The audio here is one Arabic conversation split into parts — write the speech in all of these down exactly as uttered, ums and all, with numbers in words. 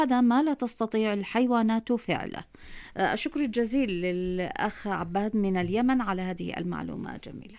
هذا ما لا تستطيع الحيوانات فعله. الشكر الجزيل للأخ عباد من اليمن على هذه المعلومة الجميلة.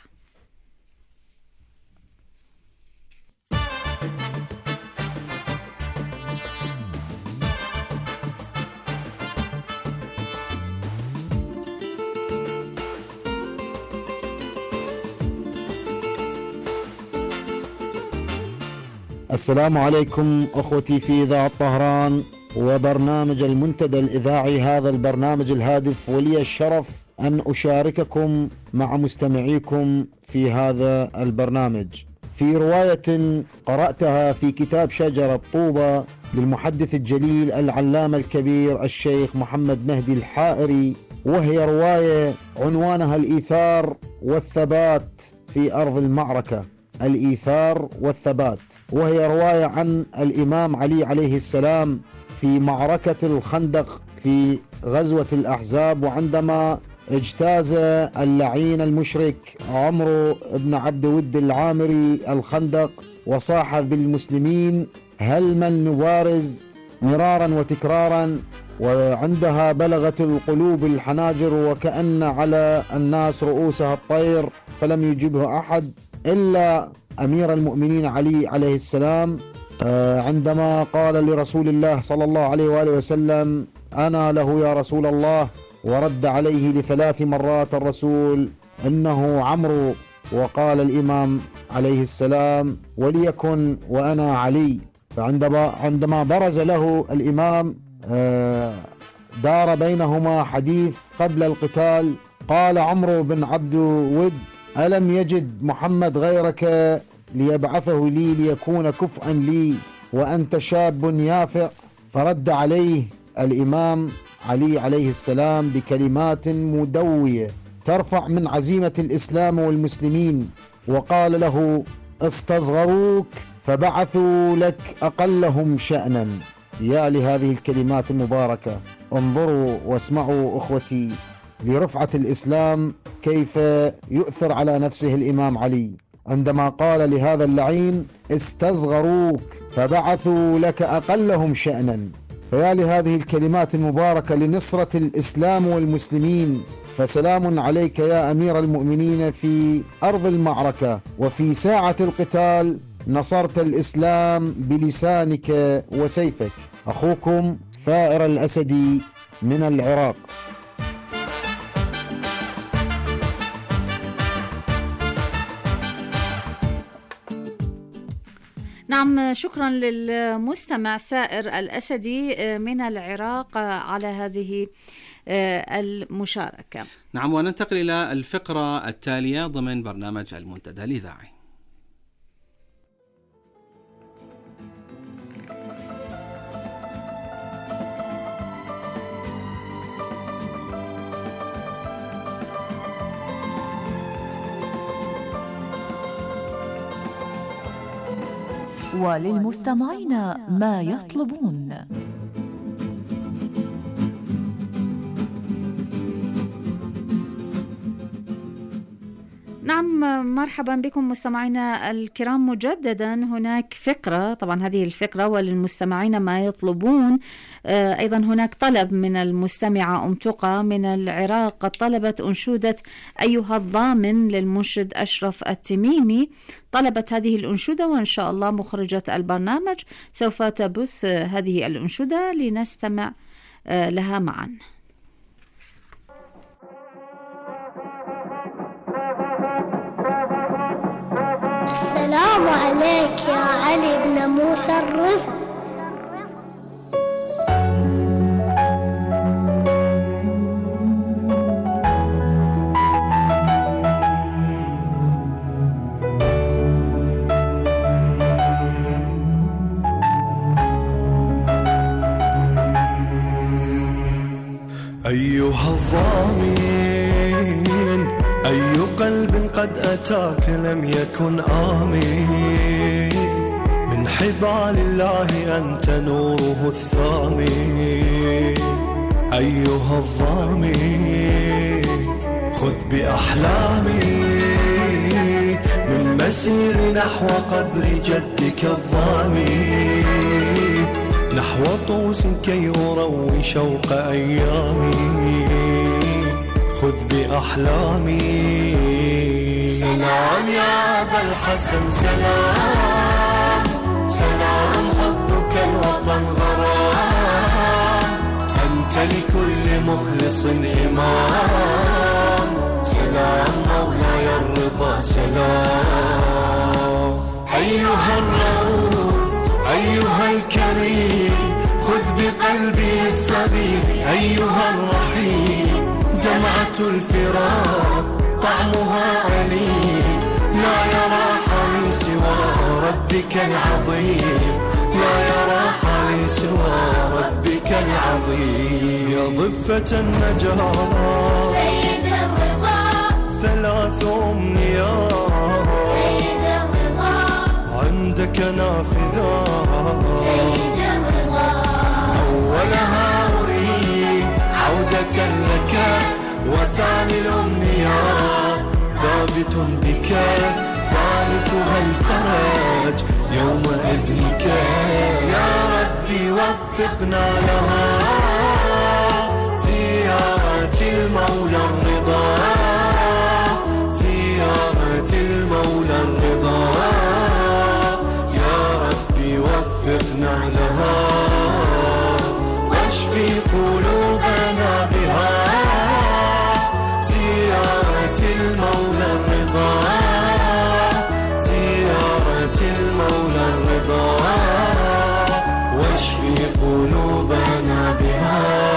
السلام عليكم أخوتي في إذاعة طهران وبرنامج المنتدى الإذاعي. هذا البرنامج الهادف ولي الشرف أن أشارككم مع مستمعيكم في هذا البرنامج في رواية قرأتها في كتاب شجرة طوبة للمحدث الجليل العلامة الكبير الشيخ محمد مهدي الحائري، وهي رواية عنوانها الإيثار والثبات في أرض المعركة. الإيثار والثبات، وهي رواية عن الإمام علي عليه السلام في معركة الخندق في غزوة الأحزاب، وعندما اجتاز اللعين المشرك عمرو بن عبد ود العامري الخندق وصاح بالمسلمين هل من نبارز مرارا وتكرارا، وعندها بلغت القلوب الحناجر وكأن على الناس رؤوسها الطير، فلم يجبه أحد إلا أمير المؤمنين علي عليه السلام عندما قال لرسول الله صلى الله عليه وآله وسلم أنا له يا رسول الله، ورد عليه لثلاث مرات الرسول إنه عمرو، وقال الإمام عليه السلام وليكن وأنا علي. فعندما عندما برز له الإمام دار بينهما حديث قبل القتال، قال عمرو بن عبد ود ألم يجد محمد غيرك ليبعثه لي ليكون كفءا لي وأنت شاب يافع؟ فرد عليه الإمام علي عليه السلام بكلمات مدوية ترفع من عزيمة الإسلام والمسلمين، وقال له استصغروك فبعثوا لك أقلهم شأنا. يا لهذه الكلمات المباركة، انظروا واسمعوا أخوتي لرفعة الإسلام كيف يؤثر على نفسه الإمام علي عندما قال لهذا اللعين استصغروك فبعثوا لك أقلهم شأنا. فيا لهذه الكلمات المباركة لنصرة الإسلام والمسلمين. فسلام عليك يا أمير المؤمنين في أرض المعركة وفي ساعة القتال نصرت الإسلام بلسانك وسيفك. أخوكم ثائر الأسدي من العراق. نعم، شكرا للمستمع ثائر الأسدي من العراق على هذه المشاركة. نعم، وننتقل إلى الفقرة التالية ضمن برنامج المنتدى الإذاعي. وللمستمعين ما يطلبون. نعم، مرحبا بكم مستمعينا الكرام مجددا. هناك فقرة، طبعا هذه الفقرة وللمستمعين ما يطلبون. آه أيضا هناك طلب من المستمعة أم تقى من العراق، قد طلبت أنشودة أيها الضامن للمنشد أشرف التميمي. طلبت هذه الأنشودة وإن شاء الله مخرجة البرنامج سوف تبث هذه الأنشودة لنستمع آه لها معا. السلام عليك يا علي بن موسى الرضا. أيها الضامن أي قلب قد أتاك لم يكن آمين، من حبال الله أنت نوره الثامن. أيها الضامن خذ بأحلامي من مسير نحو قبر جدك الضامن، نحو طوس كي أروي شوق أيامي، خذ بأحلامي. سلام يا أبا الحسن سلام، سلام حبك الوطن غرام، أنت لكل مخلص إمام. سلام مولاي الرضا سلام. أيها الرؤوف أيها الكريم، خذ بقلبي الصغير. أيها الرحيم دمعة الفراق طعمها أليم، لا يرى حالي سوى ربك العظيم، لا يرى حالي سوى ربك العظيم. يا ضفة النجاة سيد الرضا، ثلاث أمنيات سيد الرضا، عندك نافذات سيد الرضا. أولها أريد عودة لك، وثاني الأمنيات ثابت بك، ثالثها الفرج يوم ابنك. يا ربي وفقنا لها زيارة المولى الرضا، زيارة المولى الرضا. يا ربي وفقنا لها، واشفي قلوبنا بها، زيارة المولى الرضا، زيارة المولى الرضا، واشفي قلوبنا بها.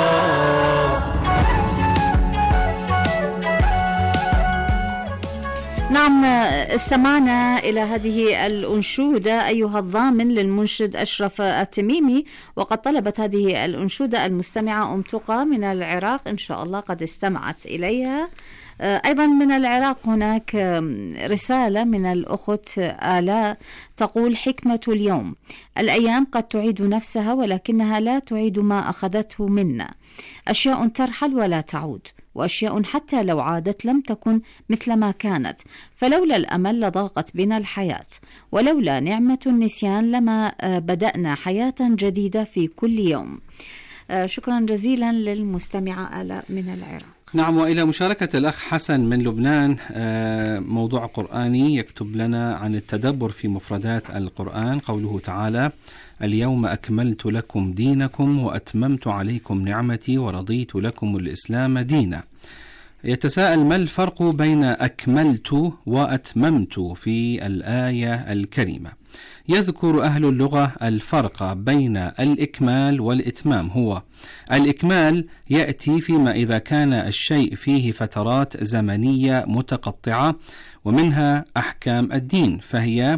نعم، استمعنا إلى هذه الأنشودة أيها الضامن للمنشد أشرف التميمي، وقد طلبت هذه الأنشودة المستمعة أم تقى من العراق، إن شاء الله قد استمعت إليها. أيضا من العراق هناك رسالة من الأخت آلاء تقول: حكمة اليوم: الأيام قد تعيد نفسها ولكنها لا تعيد ما أخذته منا. أشياء ترحل ولا تعود، وأشياء حتى لو عادت لم تكن مثل ما كانت، فلولا الأمل لضاقت بنا الحياة، ولولا نعمة النسيان لما بدأنا حياة جديدة في كل يوم. شكرا جزيلا للمستمعة آلاء من العراق. نعم، وإلى مشاركة الأخ حسن من لبنان، موضوع قرآني يكتب لنا عن التدبر في مفردات القرآن. قوله تعالى: اليوم أكملت لكم دينكم وأتممت عليكم نعمتي ورضيت لكم الإسلام دينا. يتساءل: ما الفرق بين أكملت وأتممت في الآية الكريمة؟ يذكر أهل اللغة الفرق بين الإكمال والإتمام. هو الإكمال يأتي فيما إذا كان الشيء فيه فترات زمنية متقطعة، ومنها أحكام الدين، فهي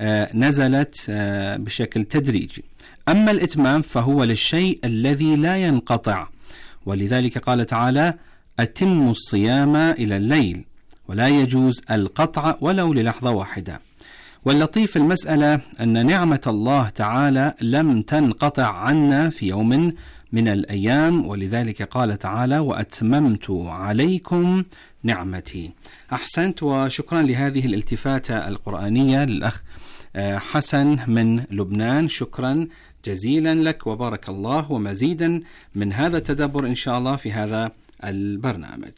نزلت بشكل تدريجي. أما الإتمام فهو للشيء الذي لا ينقطع، ولذلك قال تعالى: أتموا الصيام إلى الليل، ولا يجوز القطع ولو للحظة واحدة. واللطيف المسألة أن نعمة الله تعالى لم تنقطع عنا في يوم من الأيام، ولذلك قال تعالى: وأتممت عليكم نعمتي. أحسنت، وشكرا لهذه الالتفاتة القرآنية للأخ حسن من لبنان. شكرا جزيلا لك وبارك الله، ومزيدا من هذا التدبر إن شاء الله في هذا البرنامج.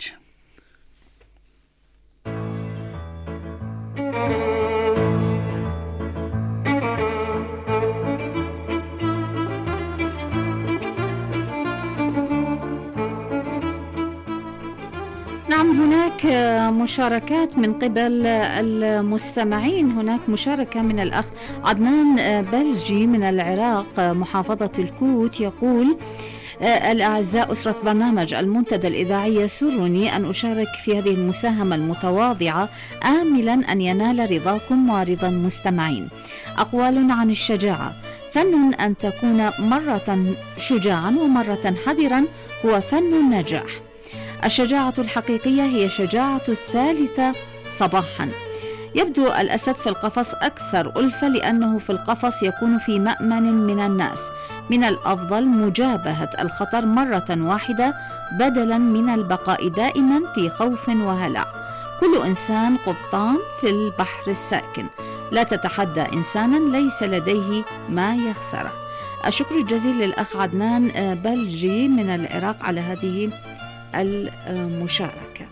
نعم، هناك مشاركات من قبل المستمعين. هناك مشاركة من الأخ عدنان بلجي من العراق محافظة الكوت، يقول: الأعزاء أسرة برنامج المنتدى الإذاعي، يسرني أن أشارك في هذه المساهمة المتواضعة، آملا أن ينال رضاكم ورضا المستمعين. أقوال عن الشجاعة: فن أن تكون مرة شجاعا ومرة حذرا هو فن النجاح. الشجاعة الحقيقية هي شجاعة الثالثة صباحا. يبدو الأسد في القفص أكثر ألفة لأنه في القفص يكون في مأمن من الناس. من الأفضل مجابهة الخطر مرة واحدة بدلا من البقاء دائما في خوف وهلع. كل إنسان قبطان في البحر الساكن. لا تتحدى إنسانا ليس لديه ما يخسره. الشكر الجزيل للأخ عدنان بلجي من العراق على هذه المشاركة.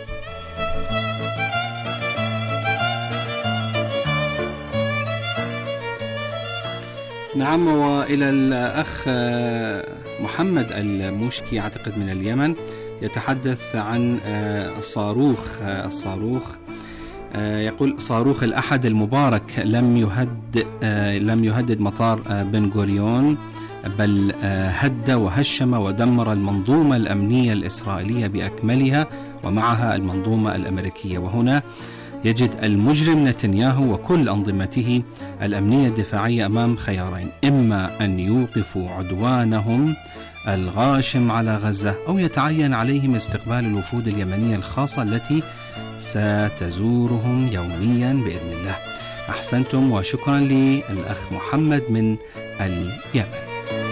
نعم، وإلى الأخ محمد المشكي أعتقد من اليمن، يتحدث عن الصاروخ الصاروخ يقول: صاروخ الأحد المبارك لم يهد لم يهدد مطار بن غوريون، بل هد وهشم ودمر المنظومة الأمنية الإسرائيلية بأكملها ومعها المنظومة الأمريكية. وهنا يجد المجرم نتنياهو وكل أنظمته الأمنية الدفاعية أمام خيارين: إما أن يوقفوا عدوانهم الغاشم على غزة، أو يتعين عليهم استقبال الوفود اليمنية الخاصة التي ستزورهم يوميا بإذن الله. أحسنتم، وشكرا للأخ محمد من اليمن.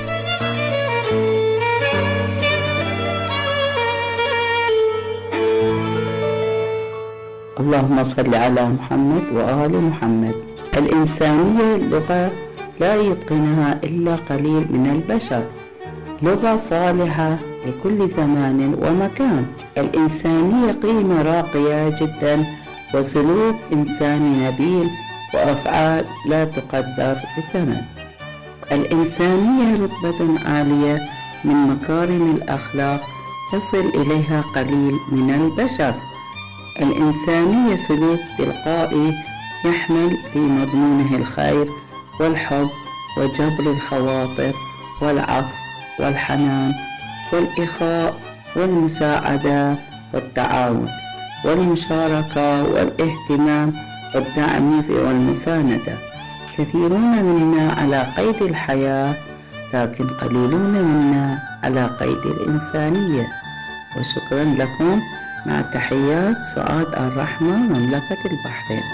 اللهم صل على محمد وآل محمد. الإنسانية لغة لا يتقنها إلا قليل من البشر، لغة صالحة لكل زمان ومكان. الإنسانية قيمة راقية جدا، وسلوك إنساني نبيل، وأفعال لا تقدر بثمن. الإنسانية رتبة عالية من مكارم الأخلاق يصل إليها قليل من البشر. الإنسانية سلوك تلقائي يحمل في مضمونه الخير والحب وجبر الخواطر والعطف والحنان والإخاء والمساعدة والتعاون والمشاركة والاهتمام والدعم والمساندة. كثيرون منا على قيد الحياة، لكن قليلون منا على قيد الإنسانية. وشكرا لكم، مع تحيات سعاد الرحمة، مملكة البحرين.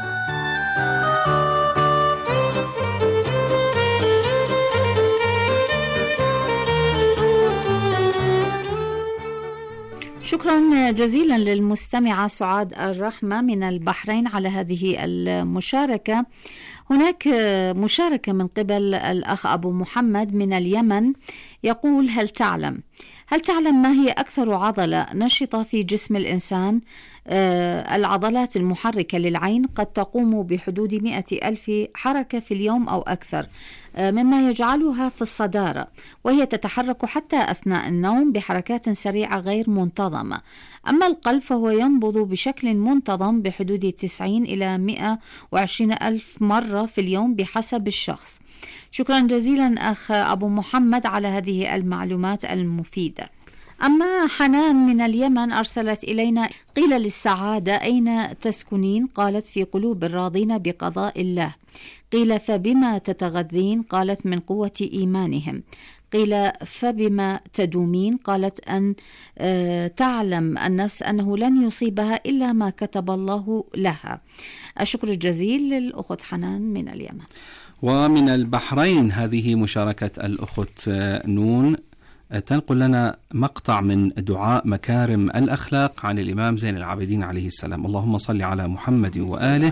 شكرا جزيلا للمستمعة سعاد الرحمة من البحرين على هذه المشاركة. هناك مشاركة من قبل الأخ أبو محمد من اليمن، يقول: هل تعلم هل تعلم ما هي أكثر عضلة نشطة في جسم الإنسان؟ آه العضلات المحركة للعين قد تقوم بحدود مئة ألف حركة في اليوم أو أكثر، آه مما يجعلها في الصدارة، وهي تتحرك حتى أثناء النوم بحركات سريعة غير منتظمة. أما القلب فهو ينبض بشكل منتظم بحدود تسعين إلى مئة وعشرين ألف مرة في اليوم بحسب الشخص. شكرا جزيلا أخ أبو محمد على هذه المعلومات المفيدة. أما حنان من اليمن أرسلت إلينا: قيل للسعادة أين تسكنين؟ قالت: في قلوب الراضين بقضاء الله. قيل: فبما تتغذين؟ قالت: من قوة إيمانهم. قيل: فبما تدومين؟ قالت: أن آه تعلم النفس أنه لن يصيبها إلا ما كتب الله لها. الشكر الجزيل للأخت حنان من اليمن. ومن البحرين هذه مشاركة الأخت نون، تنقل لنا مقطع من دعاء مكارم الأخلاق عن الإمام زين العابدين عليه السلام: اللهم صل على محمد وآله،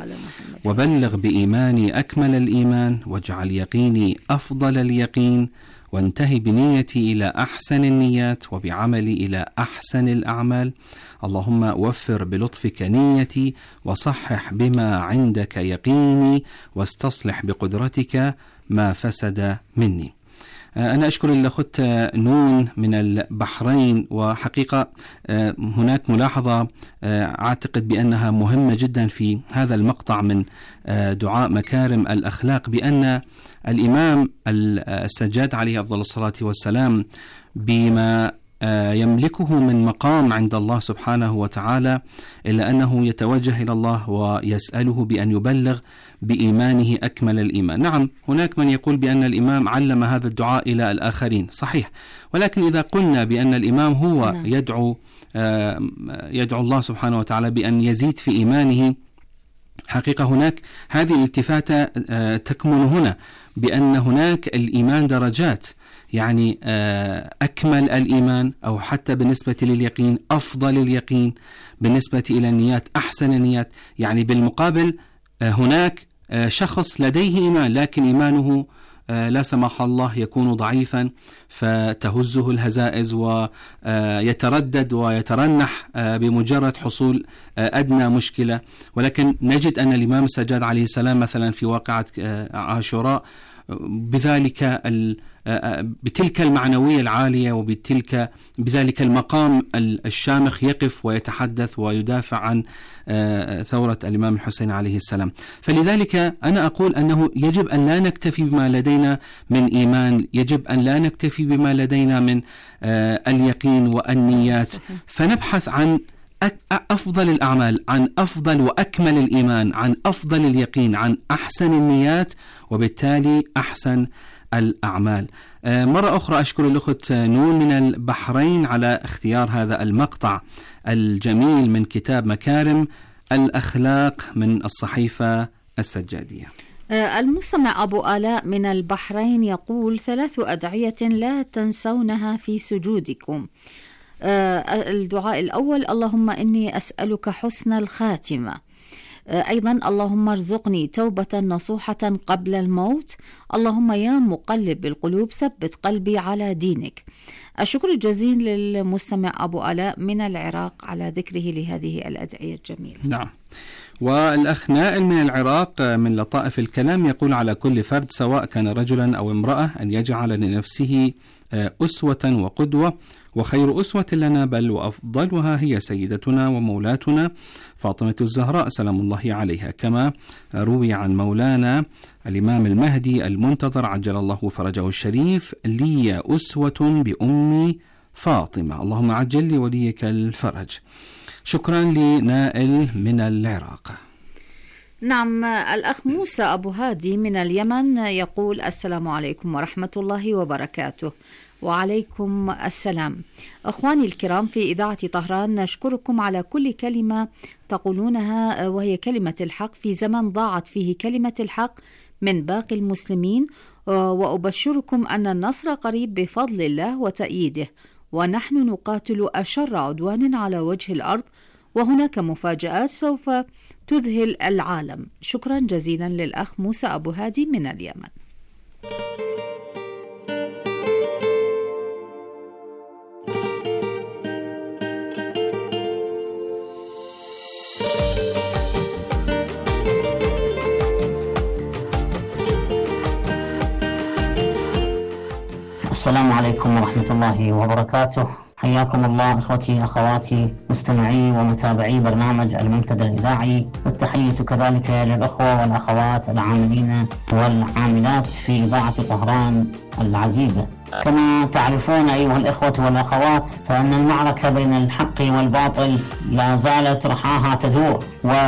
وبلغ بإيماني أكمل الإيمان، واجعل يقيني أفضل اليقين، وانتهي بنيتي إلى أحسن النيات، وبعملي إلى أحسن الأعمال. اللهم وفر بلطفك نيتي، وصحح بما عندك يقيني، واستصلح بقدرتك ما فسد مني. أنا أشكر الأخت نون من البحرين. وحقيقة هناك ملاحظة أعتقد بأنها مهمة جدا في هذا المقطع من دعاء مكارم الأخلاق، بأن الإمام السجاد عليه أفضل الصلاة والسلام بما يملكه من مقام عند الله سبحانه وتعالى، إلا أنه يتوجه إلى الله ويسأله بأن يبلغ بإيمانه أكمل الإيمان. نعم، هناك من يقول بأن الإمام علم هذا الدعاء إلى الآخرين، صحيح، ولكن إذا قلنا بأن الإمام هو يدعو يدعو الله سبحانه وتعالى بأن يزيد في إيمانه، حقيقة هناك هذه الالتفاتة تكمن هنا، بأن هناك الإيمان درجات، يعني أكمل الإيمان، أو حتى بالنسبة لليقين أفضل اليقين، بالنسبة إلى النيات أحسن النيات. يعني بالمقابل هناك شخص لديه إيمان لكن إيمانه لا سمح الله يكون ضعيفا فتهزه الهزائز ويتردد ويترنح بمجرد حصول أدنى مشكلة. ولكن نجد أن الإمام السجاد عليه السلام مثلا في واقعة عاشوراء بذلك بتلك المعنوية العالية وبتلك بذلك المقام الشامخ يقف ويتحدث ويدافع عن ثورة الإمام الحسين عليه السلام. فلذلك أنا أقول أنه يجب أن لا نكتفي بما لدينا من إيمان، يجب أن لا نكتفي بما لدينا من اليقين والنيات، فنبحث عن أفضل الأعمال، عن أفضل وأكمل الإيمان، عن أفضل اليقين، عن أحسن النيات، وبالتالي أحسن الأعمال. مرة أخرى أشكر الأخت نون من البحرين على اختيار هذا المقطع الجميل من كتاب مكارم الأخلاق من الصحيفة السجادية. المستمع أبو آلاء من البحرين يقول: ثلاث أدعية لا تنسونها في سجودكم. الدعاء الأول: اللهم إني أسألك حسن الخاتمة. أيضا: اللهم ارزقني توبة نصوحة قبل الموت. اللهم يا مقلب القلوب ثبت قلبي على دينك. الشكر الجزيل للمستمع أبو آلاء من العراق على ذكره لهذه الأدعية الجميلة. نعم. والأخ نائل من العراق من لطائف الكلام يقول: على كل فرد سواء كان رجلا أو امرأة أن يجعل لنفسه أسوة وقدوة، وخير أسوة لنا بل وأفضلها هي سيدتنا ومولاتنا فاطمة الزهراء سلام الله عليها، كما روي عن مولانا الإمام المهدي المنتظر عجل الله فرجه الشريف: لي أسوة بأمي فاطمة، اللهم عجل لوليك الفرج. شكرا لنائل من العراق. نعم. الأخ موسى أبو هادي من اليمن يقول: السلام عليكم ورحمة الله وبركاته. وعليكم السلام. أخواني الكرام في إذاعة طهران، نشكركم على كل كلمة تقولونها وهي كلمة الحق في زمن ضاعت فيه كلمة الحق من باقي المسلمين، وأبشركم أن النصر قريب بفضل الله وتأييده، ونحن نقاتل أشر عدوان على وجه الأرض، وهناك مفاجآت سوف تذهل العالم. شكرا جزيلا للأخ موسى أبو هادي من اليمن. السلام عليكم ورحمة الله وبركاته. حياكم الله إخوتي أخواتي مستمعي ومتابعي برنامج المنتدى الإذاعي، والتحية كذلك للأخوة والأخوات العاملين والعاملات في إذاعة طهران العزيزة. كما تعرفون أيها الإخوة والأخوات فإن المعركة بين الحق والباطل لا زالت رحاها تدور،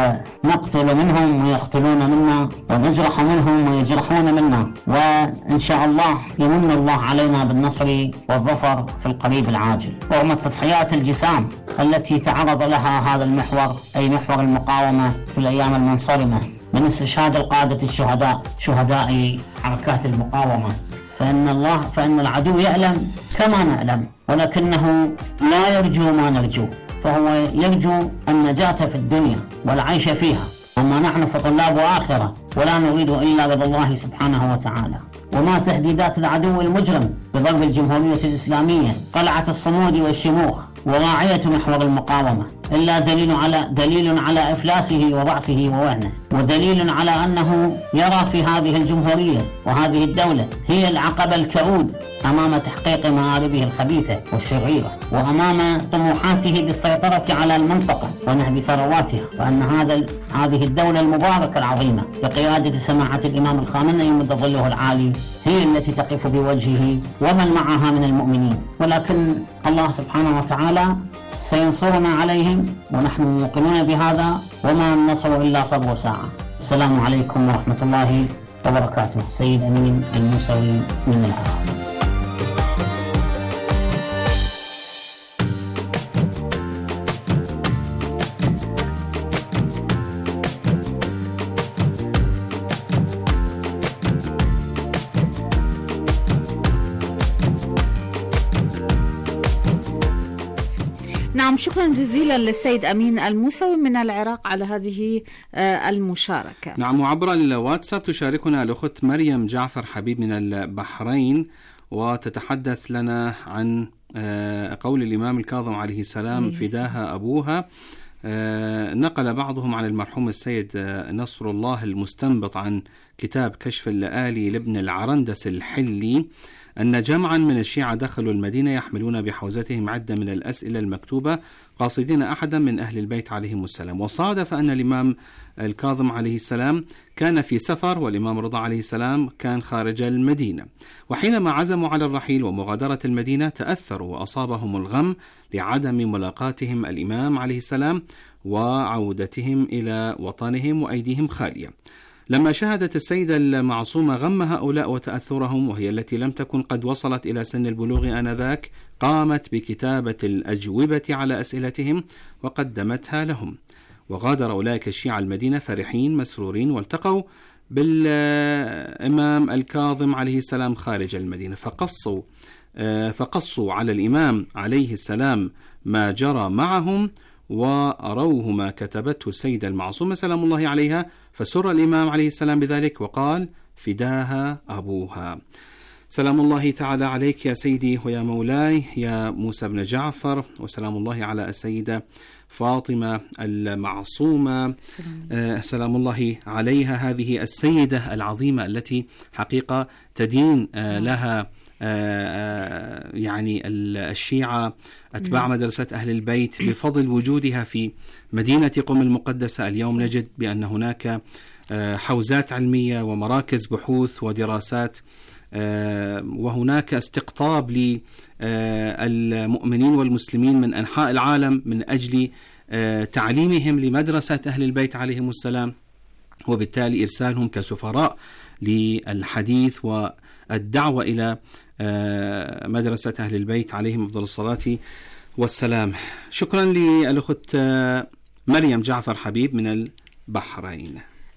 ونقتل منهم ويقتلون منا، ونجرح منهم ويجرحون منا، وإن شاء الله يمن الله علينا بالنصر والظفر في القريب العاجل. رغم التضحيات الجسام التي تعرض لها هذا المحور، أي محور المقاومة، في الأيام المنصرمة من استشهاد القادة الشهداء شهداء حركات المقاومة، فإن الله فإن العدو يعلم كما نعلم، ولكنه لا يرجو ما نرجو، فهو يرجو النجاة في الدنيا والعيش فيها، أما نحن فطلاب آخرة ولا نريد إلا رضا الله سبحانه وتعالى. وما تهديدات العدو المجرم بضرب الجمهورية الإسلامية قلعة الصمود والشموخ وراعية محور المقاومة إلا دليل على دليل على إفلاسه وضعفه ووهنه، ودليل على أنه يرى في هذه الجمهورية وهذه الدولة هي العقبة الكؤود أمام تحقيق مآربه الخبيثة والشريرة، وأمام طموحاته بالسيطرة على المنطقة ونهب ثرواتها، وأن هذا هذه الدولة المباركة العظيمة بقيادة سماحة الإمام الخامنئي مد ظله العالي هي التي تقف بوجهه ومن معها من المؤمنين. ولكن الله سبحانه وتعالى سينصرنا عليهم، ونحن موقنون بهذا، وما النصر إلا صبر ساعة. السلام عليكم ورحمة الله وبركاته. سيد أمين الموسوي من العراق. نعم، شكرا جزيلا للسيد أمين الموسوي من العراق على هذه المشاركة. نعم، وعبر الواتساب تشاركنا الأخت مريم جعفر حبيب من البحرين، وتتحدث لنا عن قول الإمام الكاظم عليه السلام فداها أبوها. نقل بعضهم عن المرحوم السيد نصر الله المستنبط عن كتاب كشف اللآلي لابن العرندس الحلي أن جمعا من الشيعة دخلوا المدينة يحملون بحوزتهم عدة من الأسئلة المكتوبة قاصدين أحدا من أهل البيت عليهم السلام. وصادف أن الإمام الكاظم عليه السلام كان في سفر، والإمام رضا عليه السلام كان خارج المدينة، وحينما عزموا على الرحيل ومغادرة المدينة تأثروا وأصابهم الغم لعدم ملاقاتهم الإمام عليه السلام وعودتهم إلى وطنهم وأيديهم خالية. لما شاهدت السيدة المعصومة غم هؤلاء وتأثرهم، وهي التي لم تكن قد وصلت إلى سن البلوغ آنذاك، قامت بكتابة الأجوبة على أسئلتهم وقدمتها لهم. وغادر أولئك الشيعة المدينة فرحين مسرورين، والتقوا بالإمام الكاظم عليه السلام خارج المدينة، فقصوا فقصوا على الإمام عليه السلام ما جرى معهم، وأروه ما كتبته السيدة المعصومة سلام الله عليها، فسر الإمام عليه السلام بذلك وقال فداها أبوها. سلام الله تعالى عليك يا سيدي ويا مولاي يا موسى بن جعفر، وسلام الله على السيدة فاطمة المعصومة سلام, سلام الله عليها، هذه السيدة العظيمة التي حقيقة تدين لها يعني الشيعة أتباع مدرسة أهل البيت بفضل وجودها في مدينة قم المقدسة. اليوم نجد بأن هناك حوزات علمية ومراكز بحوث ودراسات، وهناك استقطاب للمؤمنين والمسلمين من أنحاء العالم من أجل تعليمهم لمدرسة أهل البيت عليهم السلام، وبالتالي إرسالهم كسفراء للحديث والدعوة إلى مدرسة أهل البيت عليهم أفضل الصلاة والسلام. شكرا للأخت مريم جعفر حبيب من البحرين.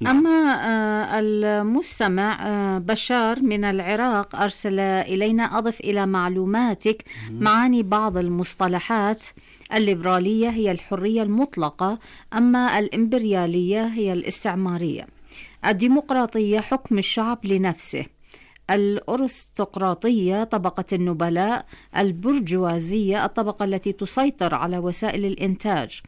أما المستمع بشار من العراق أرسل إلينا: أضف إلى معلوماتك معاني بعض المصطلحات. الليبرالية هي الحرية المطلقة، أما الإمبريالية هي الاستعمارية. الديمقراطية حكم الشعب لنفسه. الأرستقراطية طبقة النبلاء. البرجوازية الطبقة التي تسيطر على وسائل الإنتاج.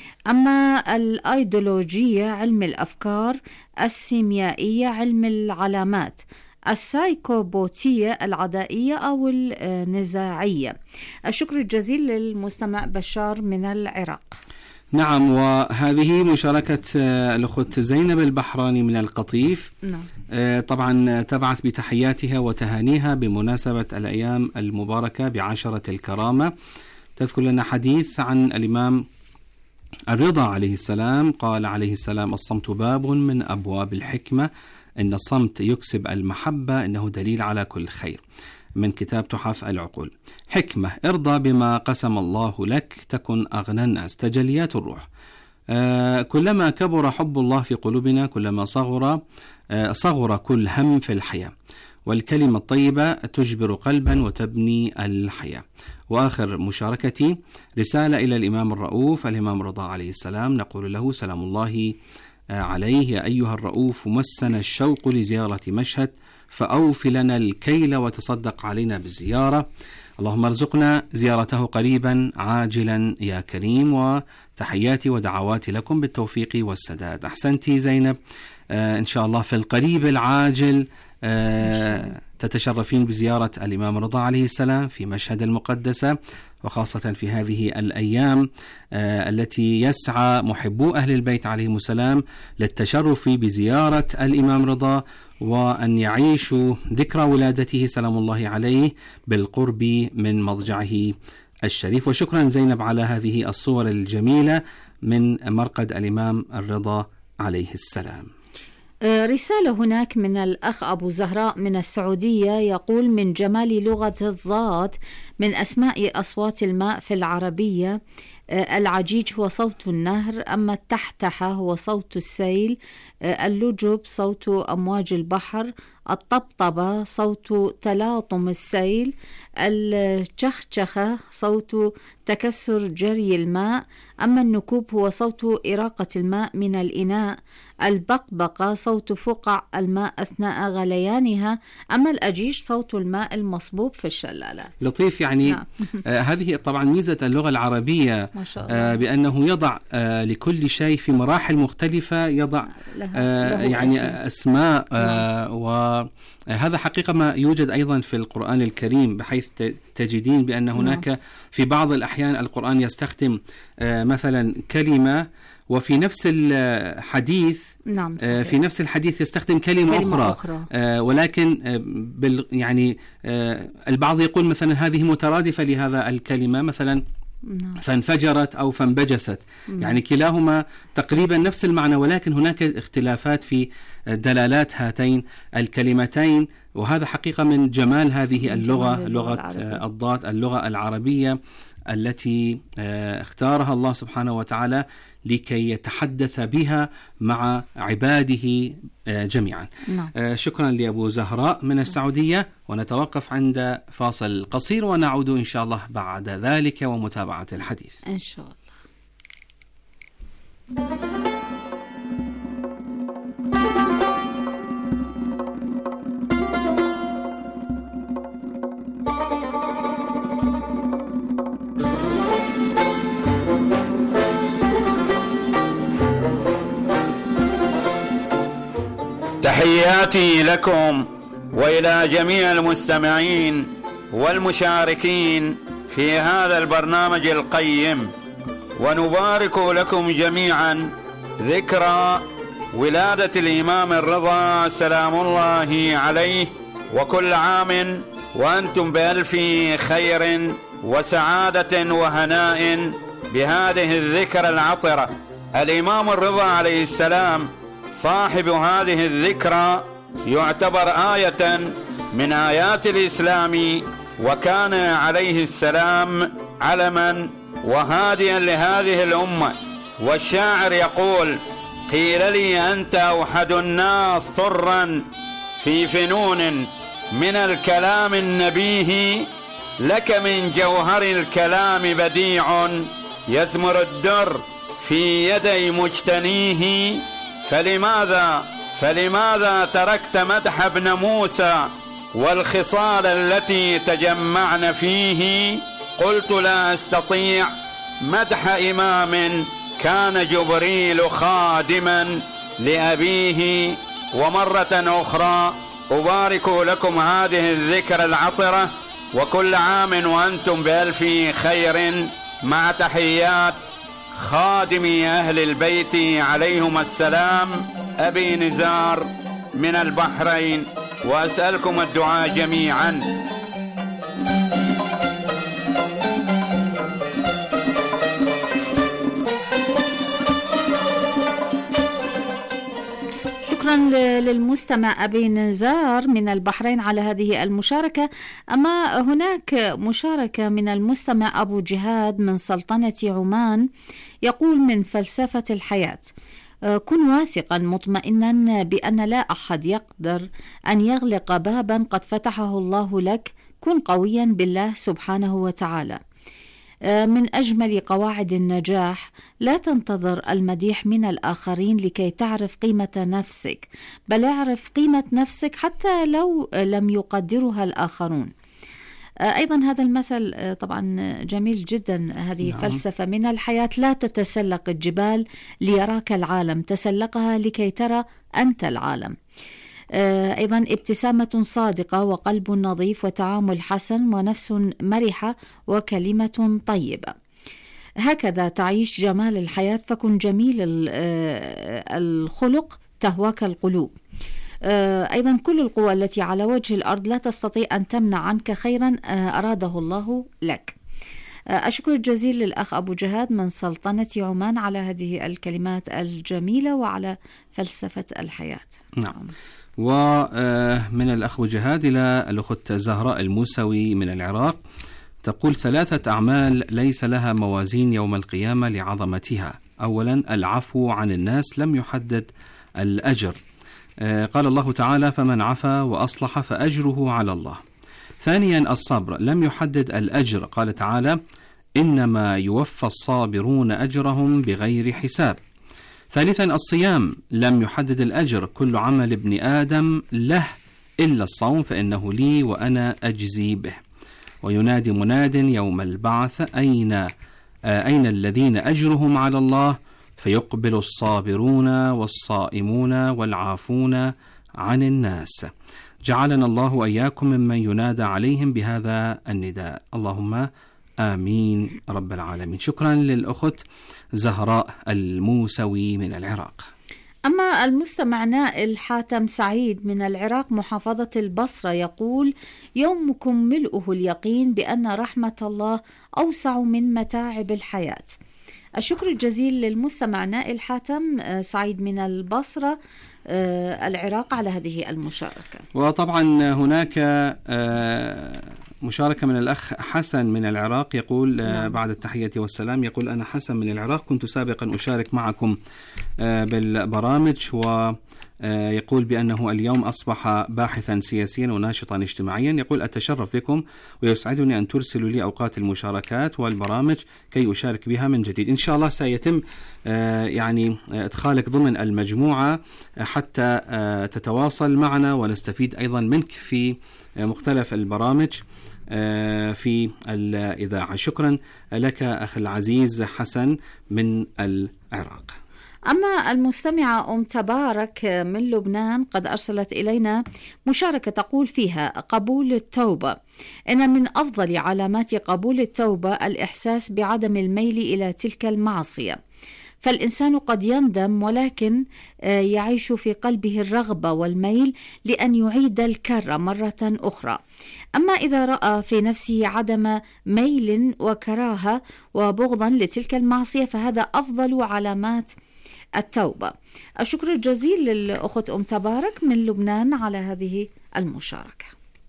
أما الأيديولوجية علم الأفكار. السيميائية علم العلامات. السايكوبوتية العدائية أو النزاعية. الشكر الجزيل للمستمع بشار من العراق. نعم، وهذه مشاركة الأخت زينب البحراني من القطيف. نعم. طبعا تبعث بتحياتها وتهانيها بمناسبة الأيام المباركة بعشرة الكرامة. تذكر لنا حديث عن الإمام الرضا عليه السلام. قال عليه السلام: الصمت باب من أبواب الحكمة، إن الصمت يكسب المحبة، إنه دليل على كل خير. من كتاب تحف العقول. حكمة: ارضى بما قسم الله لك تكن أغنى الناس. تجليات الروح: آه كلما كبر حب الله في قلوبنا كلما صغر آه صغر كل هم في الحياة. والكلمة الطيبة تجبر قلبا وتبني الحياة. وآخر مشاركتي رسالة إلى الإمام الرؤوف الإمام رضا عليه السلام، نقول له: سلام الله عليه يا أيها الرؤوف، مسنا الشوق لزيارة مشهد، فأوف لنا الكيل وتصدق علينا بالزيارة. اللهم ارزقنا زيارته قريبا عاجلا يا كريم. وتحياتي ودعواتي لكم بالتوفيق والسداد. أحسنتي زينب، آه إن شاء الله في القريب العاجل آه تتشرفين بزيارة الإمام رضا عليه السلام في مشهد المقدسة، وخاصة في هذه الأيام آه التي يسعى محبو أهل البيت عليهم السلام للتشرف بزيارة الإمام رضا، وأن يعيشوا ذكرى ولادته سلام الله عليه بالقرب من مضجعه الشريف. وشكرا زينب على هذه الصور الجميلة من مرقد الإمام الرضا عليه السلام. رسالة هناك من الأخ أبو زهراء من السعودية، يقول: من جمال لغة الضاد من أسماء أصوات الماء في العربية العجيج هو صوت النهر، أما التحتحة هو صوت السيل، اللجب صوت أمواج البحر، الطبطبة صوت تلاطم السيل، الشخشخة صوت تكسر جري الماء، أما النكوب هو صوت إراقة الماء من الإناء، البقبقة صوت فقع الماء أثناء غليانها، أما الأجيج صوت الماء المصبوب في الشلالات. لطيف يعني. نعم. آه هذه طبعا ميزة اللغة العربية، ما شاء الله. آه بأنه يضع آه لكل شيء في مراحل مختلفة، يضع آه يعني أسماء، آه وهذا حقيقة ما يوجد أيضا في القرآن الكريم، بحيث تجدين بأن هناك نعم. في بعض الأحيان القرآن يستخدم آه مثلا كلمة، وفي نفس الحديث نعم آه في نفس الحديث يستخدم كلمة, كلمة أخرى, أخرى. آه ولكن آه بال يعني آه البعض يقول مثلا هذه مترادفة لهذا الكلمة، مثلا نعم. فانفجرت أو فانبجست، نعم. يعني كلاهما تقريبا نفس المعنى، ولكن هناك اختلافات في دلالات هاتين الكلمتين، وهذا حقيقة من جمال هذه اللغة، لغة الضاد، اللغة العربية التي اختارها الله سبحانه وتعالى لكي يتحدث بها مع عباده جميعا. نعم. شكرا لأبو زهراء من السعودية، ونتوقف عند فاصل قصير ونعود إن شاء الله بعد ذلك ومتابعة الحديث إن شاء الله. تحياتي لكم وإلى جميع المستمعين والمشاركين في هذا البرنامج القيم، ونبارك لكم جميعا ذكرى ولادة الإمام الرضا سلام الله عليه، وكل عام وأنتم بألف خير وسعادة وهناء بهذه الذكرى العطرة. الإمام الرضا عليه السلام صاحب هذه الذكرى يعتبر آية من آيات الإسلام، وكان عليه السلام علما وهاديا لهذه الأمة. والشاعر يقول: قيل لي أنت أوحد الناس صرا في فنون من الكلام النبيه، لك من جوهر الكلام بديع يثمر الدر في يدي مجتنيه، فلماذا فلماذا تركت مدح ابن موسى والخصال التي تجمعن فيه؟ قلت: لا أستطيع مدح إمام كان جبريل خادما لأبيه. ومرة أخرى أبارك لكم هذه الذكرى العطرة، وكل عام وأنتم بألف خير، مع تحيات خادم أهل البيت عليهم السلام أبي نزار من البحرين، وأسألكم الدعاء جميعا. شكرا للمستمع أبي نزار من البحرين على هذه المشاركة. أما هناك مشاركة من المستمع أبو جهاد من سلطنة عمان، يقول: من فلسفة الحياة، كن واثقا مطمئنا بأن لا أحد يقدر أن يغلق بابا قد فتحه الله لك. كن قويا بالله سبحانه وتعالى. من أجمل قواعد النجاح: لا تنتظر المديح من الآخرين لكي تعرف قيمة نفسك، بل اعرف قيمة نفسك حتى لو لم يقدرها الآخرون. أيضا هذا المثل طبعا جميل جدا. هذه نعم. فلسفة من الحياة: لا تتسلق الجبال ليراك العالم، تسلقها لكي ترى أنت العالم. أيضا ابتسامة صادقة وقلب نظيف وتعامل حسن ونفس مرحة وكلمة طيبة. هكذا تعيش جمال الحياة، فكن جميل الخلق تهواك القلوب. أيضا كل القوى التي على وجه الأرض لا تستطيع أن تمنع عنك خيرا أراده الله لك. أشكر الجزيل للأخ أبو جهاد من سلطنة عمان على هذه الكلمات الجميلة وعلى فلسفة الحياة. نعم. ومن الأخ أبو جهاد إلى الأخت زهراء الموسوي من العراق، تقول ثلاثة أعمال ليس لها موازين يوم القيامة لعظمتها. أولا العفو عن الناس، لم يحدد الأجر. قال الله تعالى فمن عفا وأصلح فأجره على الله. ثانيا الصبر، لم يحدد الأجر، قال تعالى إنما يوفى الصابرون أجرهم بغير حساب. ثالثا الصيام، لم يحدد الأجر، كل عمل ابن آدم له إلا الصوم فإنه لي وأنا أجزي به. وينادي مناد يوم البعث أين آه أين الذين أجرهم على الله، فيقبل الصابرون والصائمون والعافون عن الناس. جعلنا الله وإياكم ممن ينادى عليهم بهذا النداء، اللهم آمين رب العالمين. شكرا للأخت زهراء الموسوي من العراق. أما المستمع نائل حاتم سعيد من العراق محافظة البصرة يقول يومكم ملؤه اليقين بأن رحمة الله أوسع من متاعب الحياة. الشكر الجزيل للمستمع نائل حاتم سعيد من البصرة العراق على هذه المشاركة. وطبعا هناك مشاركة من الأخ حسن من العراق يقول نعم. بعد التحية والسلام يقول أنا حسن من العراق، كنت سابقا أشارك معكم بالبرامج، ويقول بأنه اليوم أصبح باحثا سياسيا وناشطا اجتماعيا. يقول أتشرف بكم ويسعدني أن ترسلوا لي أوقات المشاركات والبرامج كي أشارك بها من جديد. إن شاء الله سيتم يعني إدخالك ضمن المجموعة حتى تتواصل معنا ونستفيد أيضا منك في مختلف البرامج في الإذاعة. شكرا لك أخي العزيز حسن من العراق. أما المستمعة أم تبارك من لبنان قد أرسلت إلينا مشاركة تقول فيها قبول التوبة. إن من أفضل علامات قبول التوبة الإحساس بعدم الميل إلى تلك المعصية، فالإنسان قد يندم ولكن يعيش في قلبه الرغبة والميل لأن يعيد الكرة مرة أخرى. أما إذا رأى في نفسه عدم ميل وكراهة وبغضا لتلك المعصية فهذا أفضل علامات التوبة. الشكر الجزيل للأخت أم تبارك من لبنان على هذه المشاركة.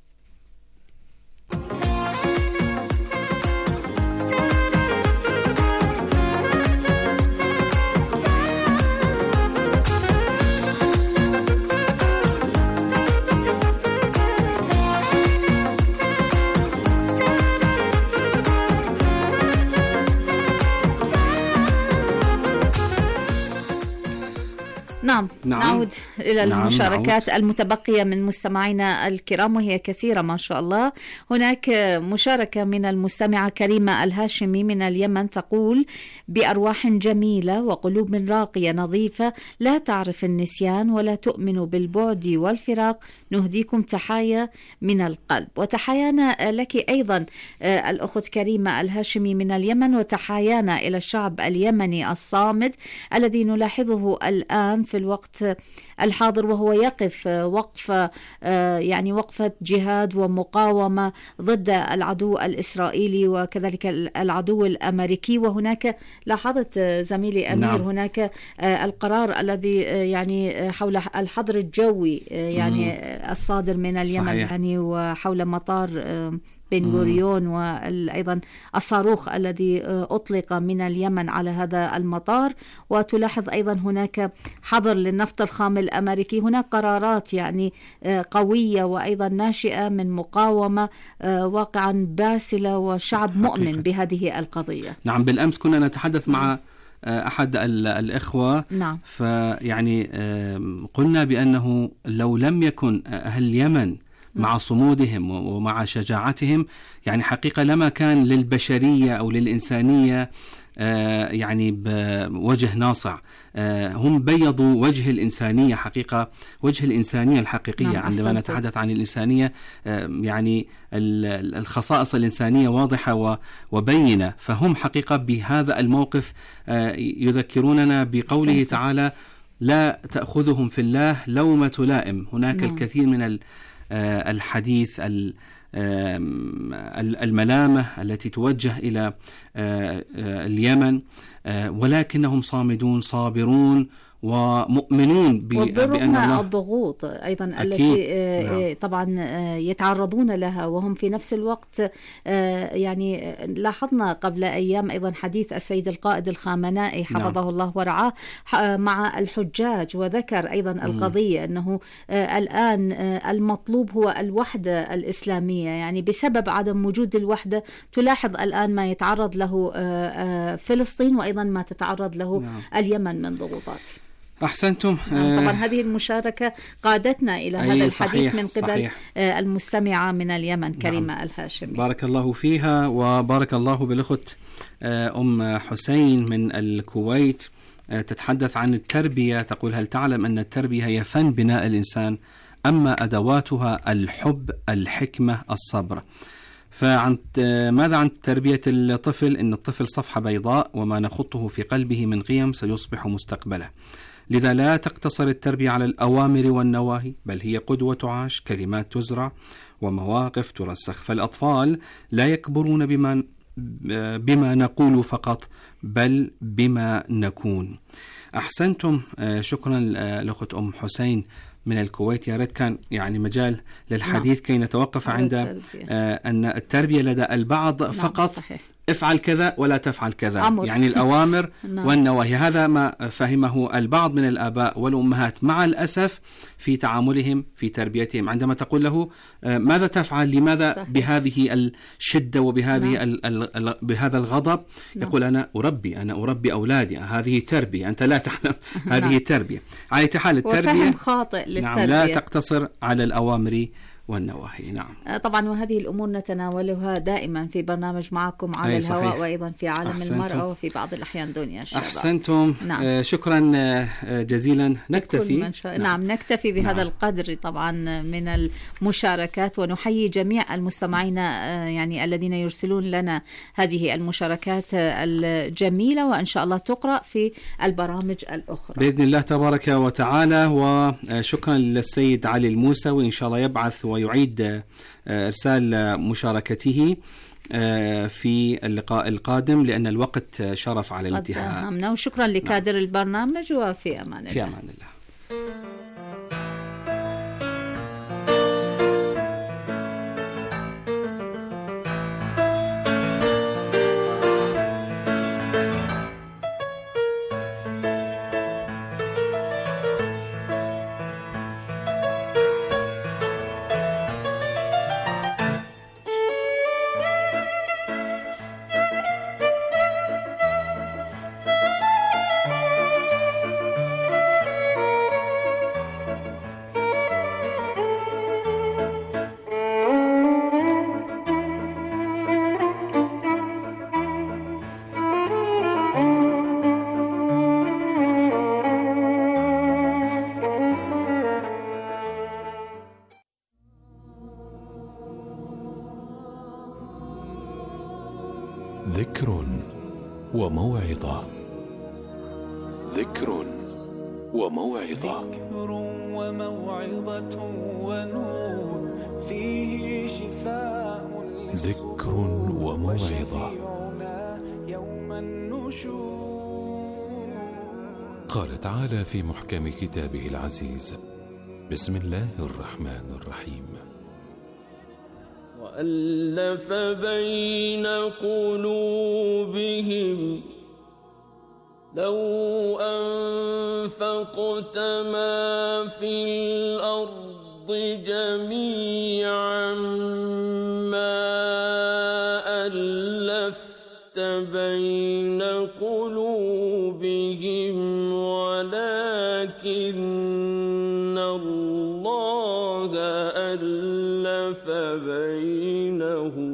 نعم. نعم نعود إلى نعم المشاركات نعود. المتبقية من مستمعينا الكرام وهي كثيرة ما شاء الله. هناك مشاركة من المستمعة كريمة الهاشمي من اليمن تقول بأرواح جميلة وقلوب راقية نظيفة لا تعرف النسيان ولا تؤمن بالبعد والفراق نهديكم تحايا من القلب. وتحايانا لك أيضا الأخت كريمة الهاشمي من اليمن، وتحايانا إلى الشعب اليمني الصامد الذي نلاحظه الآن في الوقت الحاضر وهو يقف وقفة يعني وقفة جهاد ومقاومة ضد العدو الإسرائيلي وكذلك العدو الأمريكي. وهناك لاحظت زميلي أمير نعم. هناك القرار الذي يعني حول الحظر الجوي يعني مم. الصادر من اليمن صحيح. يعني وحول مطار بن غوريون وأيضا الصاروخ الذي أطلق من اليمن على هذا المطار. وتلاحظ أيضا هناك حظر للنفط الخام الأمريكي. هناك قرارات يعني قوية وأيضا ناشئة من مقاومة واقعا باسلة وشعب مؤمن حقيقة. بهذه القضية. نعم بالأمس كنا نتحدث مع أحد الإخوة نعم. فيعني قلنا بأنه لو لم يكن أهل اليمن مع صمودهم ومع شجاعتهم يعني حقيقة لما كان للبشرية أو للإنسانية يعني بوجه ناصع. هم بيضوا وجه الإنسانية حقيقة، وجه الإنسانية الحقيقية. نعم عندما نتحدث عن الإنسانية يعني الخصائص الإنسانية واضحة وبينة، فهم حقيقة بهذا الموقف يذكروننا بقوله صحيح. تعالى لا تأخذهم في الله لومة لائم. هناك نعم. الكثير من الحديث الملامة التي توجه إلى اليمن، ولكنهم صامدون صابرون ومؤمنون بأن الضغوط أيضا أكيد. التي نعم. طبعا يتعرضون لها وهم في نفس الوقت يعني لاحظنا قبل أيام أيضا حديث السيد القائد الخامنائي حفظه نعم. الله ورعاه مع الحجاج، وذكر أيضا م. القضية أنه الآن المطلوب هو الوحدة الإسلامية، يعني بسبب عدم وجود الوحدة تلاحظ الآن ما يتعرض له فلسطين وأيضا ما تتعرض له نعم. اليمن من ضغوطات. أحسنتم. طبعا هذه المشاركة قادتنا إلى هذا الحديث صحيح من قبل صحيح. المستمعة من اليمن كريمة نعم. الهاشمي، بارك الله فيها وبارك الله بالأخت أم حسين من الكويت، تتحدث عن التربية، تقول: هل تعلم أن التربية هي فن بناء الإنسان، أما أدواتها الحب، الحكمة، الصبر. فعن ماذا عن تربية الطفل؟ إن الطفل صفحة بيضاء، وما نخطه في قلبه من قيم سيصبح مستقبله. لذا لا تقتصر التربية على الأوامر والنواهي، بل هي قدوة تعاش، كلمات تزرع ومواقف ترسخ. فالأطفال لا يكبرون بما بما نقول فقط، بل بما نكون. أحسنتم. شكرا لأخت أم حسين من الكويت. يا ريت كان يعني مجال للحديث نعم. كي نتوقف عند آه أن التربية لدى البعض نعم فقط صحيح. افعل كذا ولا تفعل كذا أمر. يعني الأوامر نعم. والنواهي، هذا ما فهمه البعض من الآباء والأمهات مع الأسف في تعاملهم في تربيتهم. عندما تقول له آه ماذا تفعل، لماذا صحيح. بهذه الشدة وبهذه نعم. ال ال ال بهذا الغضب نعم. يقول أنا أربي أنا أربي أولادي، هذه تربية، أنت لا تعلم هذه نعم. تربية. على حال التربية وفهم خاطئ للتربية نعم لا تقتصر على الأوامر والنواهي. نعم طبعا، وهذه الأمور نتناولها دائما في برنامج معكم على الهواء صحيح. وأيضا في عالم أحسنتم. المرأة وفي بعض الأحيان دنيا الشباب. أحسنتم. نعم. آه شكرا جزيلا. نكتفي نعم. نعم نكتفي بهذا نعم. القدر طبعا من المشاركات، ونحيي جميع المستمعين آه يعني الذين يرسلون لنا هذه المشاركات الجميلة، وإن شاء الله تقرأ في البرامج الأخرى بإذن الله تبارك وتعالى. وشكرا للسيد علي الموسى، وإن شاء الله يبعث ويعيد إرسال مشاركته في اللقاء القادم، لأن الوقت شرف على الانتهاء. وشكرا لكادر نعم. البرنامج، وفي أمان الله. في أمان الله. ذكر وموعظة. ذكر وموعظة. ذكر وموعظة ونور فيه شفاء. ذكر وموعظة. يوم النشور. قال تعالى في محكم كتابه العزيز: بسم الله الرحمن الرحيم: وألف بين قلوبهم لو أنفقت ما في الأرض جميعا ما ألفت بين قلوبهم ولكن الله ألف بينهم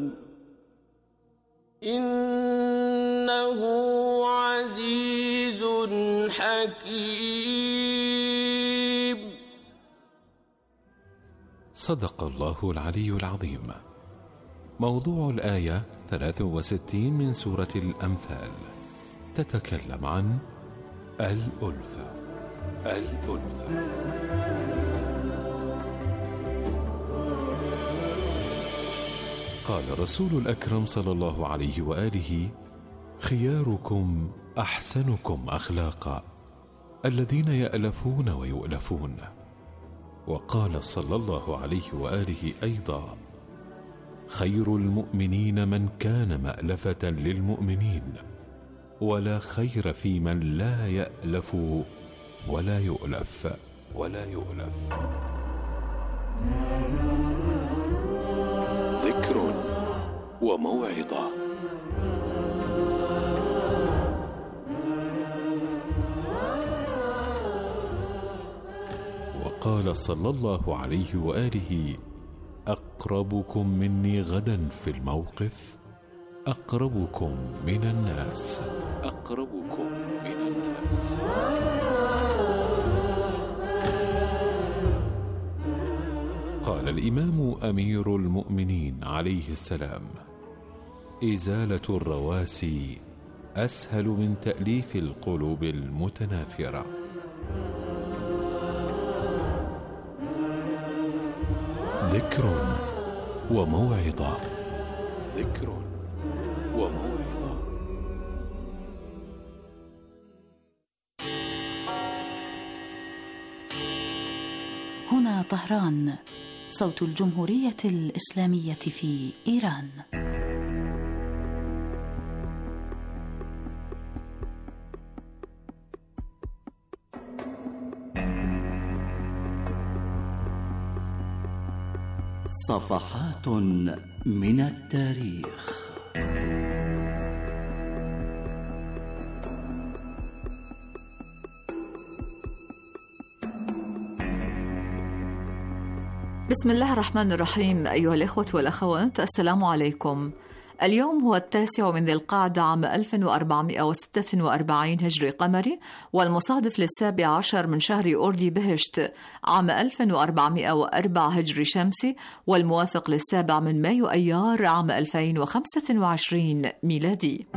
إنه عزيز حكيم. صدق الله العلي العظيم. موضوع الآية ثلاث وستين من سورة الأنفال تتكلم عن الألفة. الألفة. قال الرسول الأكرم صلى الله عليه وآله: خياركم أحسنكم أخلاقا، الذين يألفون ويؤلفون. وقال صلى الله عليه وآله أيضا: خير المؤمنين من كان مألفة للمؤمنين، ولا خير في من لا يألف ولا يؤلف ولا يؤلف. ذكر وموعظة. وقال صلى الله عليه وآله: أقربكم مني غدا في الموقف أقربكم من الناس. أقربكم من الناس. قال الإمام أمير المؤمنين عليه السلام: إزالة الرواسي أسهل من تأليف القلوب المتنافرة. ذكر وموعظة. ذكر وموعظة. هنا طهران، صوت الجمهورية الإسلامية في إيران. صفحات من التاريخ. بسم الله الرحمن الرحيم. أيها الإخوة والأخوات، السلام عليكم. اليوم هو التاسع من ذي القعدة عام ألف وأربعمائة وستة وأربعين هجري قمري، والمصادف للسابع عشر من شهر أوردي بهشت عام ألف وأربعمائة وأربعة هجري شمسي، والموافق للسابع من مايو أيار عام ألفين وخمسة وعشرين ميلادي.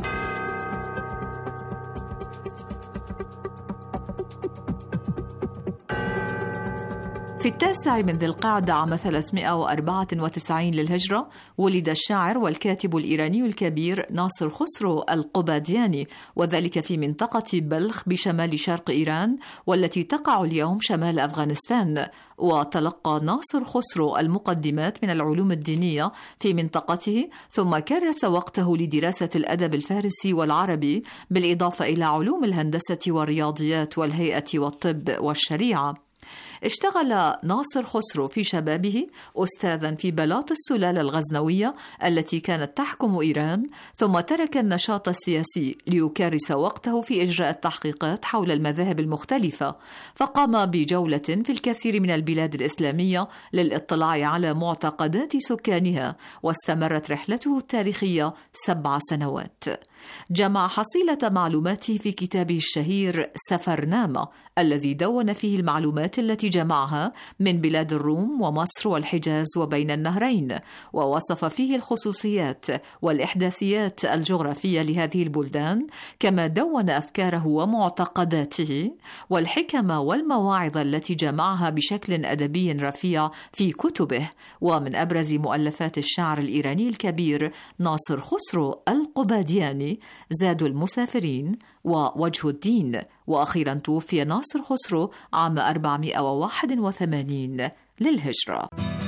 في التاسع من ذي القعدة عام ثلاثمائة وأربعة وتسعين للهجرة ولد الشاعر والكاتب الإيراني الكبير ناصر خسرو القبادياني، وذلك في منطقة بلخ بشمال شرق إيران، والتي تقع اليوم شمال أفغانستان. وتلقى ناصر خسرو المقدمات من العلوم الدينية في منطقته، ثم كرس وقته لدراسة الأدب الفارسي والعربي، بالإضافة إلى علوم الهندسة والرياضيات والهيئة والطب والشريعة. اشتغل ناصر خسرو في شبابه أستاذا في بلاط السلالة الغزنوية التي كانت تحكم إيران، ثم ترك النشاط السياسي ليكرس وقته في إجراء التحقيقات حول المذاهب المختلفة، فقام بجولة في الكثير من البلاد الإسلامية للاطلاع على معتقدات سكانها، واستمرت رحلته التاريخية سبع سنوات. جمع حصيلة معلوماته في كتابه الشهير سفرنامة، الذي دون فيه المعلومات التي جمعها من بلاد الروم ومصر والحجاز وبين النهرين، ووصف فيه الخصوصيات والإحداثيات الجغرافية لهذه البلدان، كما دون أفكاره ومعتقداته والحكم والمواعظ التي جمعها بشكل أدبي رفيع في كتبه. ومن أبرز مؤلفات الشاعر الإيراني الكبير ناصر خسرو القبادياني زاد المسافرين ووجه الدين. وأخيرا توفي ناصر خسرو عام أربعمائة وواحد وثمانين للهجرة.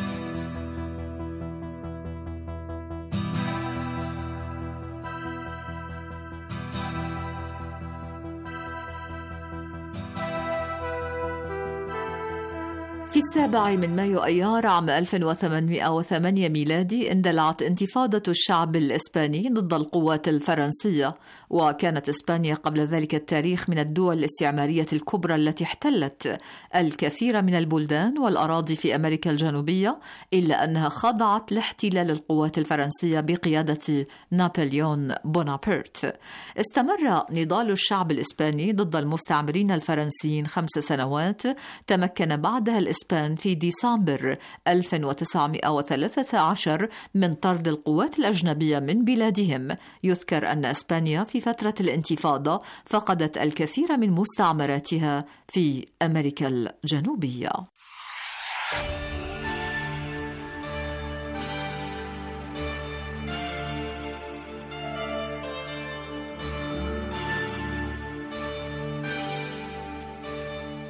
في السابع من مايو أيار عام ألف وثمانمائة وثمانية ميلادي اندلعت انتفاضة الشعب الإسباني ضد القوات الفرنسية، وكانت إسبانيا قبل ذلك التاريخ من الدول الاستعمارية الكبرى التي احتلت الكثير من البلدان والأراضي في أمريكا الجنوبية، إلا أنها خضعت لاحتلال القوات الفرنسية بقيادة نابليون بونابرت. استمر نضال الشعب الإسباني ضد المستعمرين الفرنسيين خمس سنوات، تمكن بعدها الإسبان في ديسمبر ألف وتسعمائة وثلاثة عشر من طرد القوات الأجنبية من بلادهم. يذكر أن إسبانيا في فترة الانتفاضة فقدت الكثير من مستعمراتها في أمريكا الجنوبية.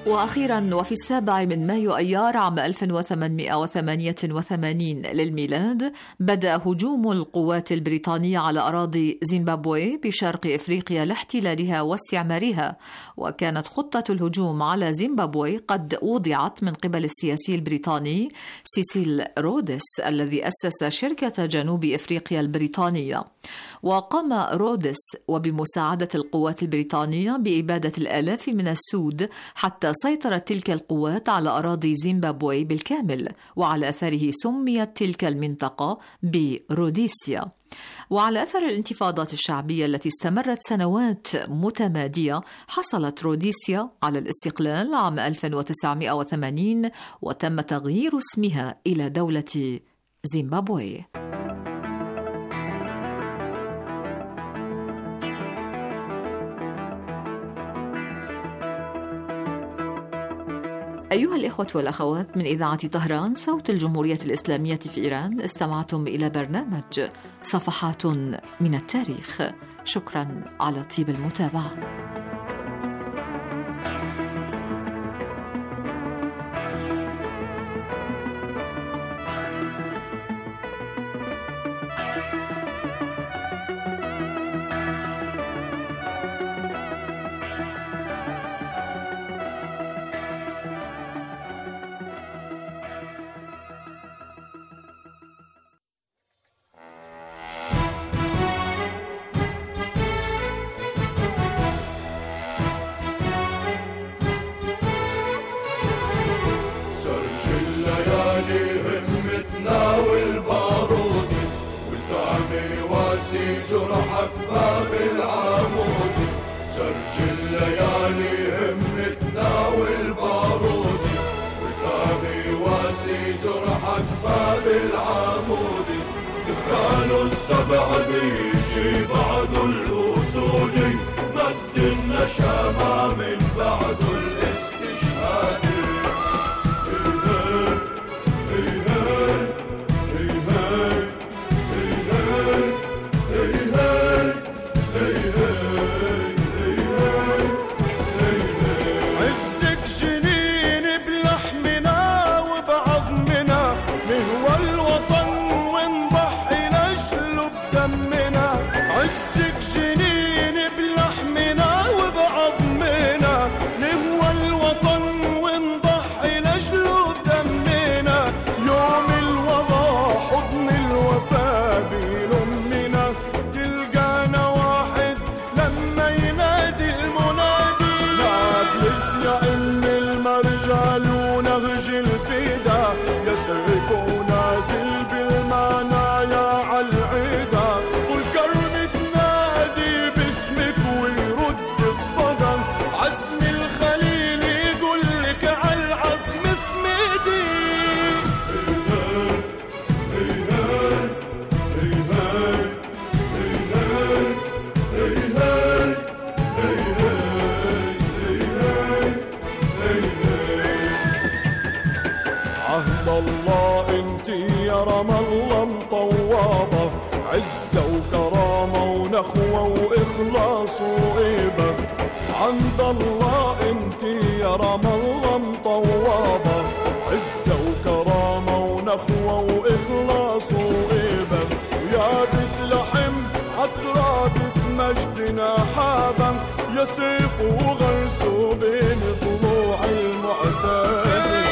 وأخيرا وفي السابع من مايو أيار عام ألف وثمانمائة وثمانية وثمانين للميلاد بدأ هجوم القوات البريطانية على أراضي زيمبابوي بشرق إفريقيا لاحتلالها واستعمارها، وكانت خطة الهجوم على زيمبابوي قد وضعت من قبل السياسي البريطاني سيسيل رودس الذي أسس شركة جنوب إفريقيا البريطانية. وقام رودس وبمساعدة القوات البريطانية بإبادة الآلاف من السود حتى سيطرت تلك القوات على أراضي زيمبابوي بالكامل، وعلى أثره سميت تلك المنطقة بروديسيا. وعلى أثر الانتفاضات الشعبية التي استمرت سنوات متمادية حصلت روديسيا على الاستقلال عام ألف وتسعمائة وثمانين وتم تغيير اسمها إلى دولة زيمبابوي. أيها الإخوة والأخوات من إذاعة طهران صوت الجمهورية الإسلامية في إيران، استمعتم إلى برنامج صفحات من التاريخ. شكرا على طيب المتابعة. جرحك باب العمود، سرج الليالي همتنا والبارود، وثابي واسي جرحك باب العمود. دكان السبع بيجي بعد الأسود، مد النشامة من بعد الاستشهاد. سيف نازل بالمنايا عالعيدا، كل كرم تنادي باسمك ويرد الصدى، عزم الخليل يقول لك عالعزم اسمدي. عهد الله انت يا رام الله مطوابة، عزة وكرامة ونخوة وإخلاص وإيبة. عند الله انت يا رام الله مطوابة، عزة وكرامة ونخوة وإخلاص وإيبة. ويا بيت لحم عترابة مجدنا حابا، يا سيف وغرسه بين طلوع المعتاد.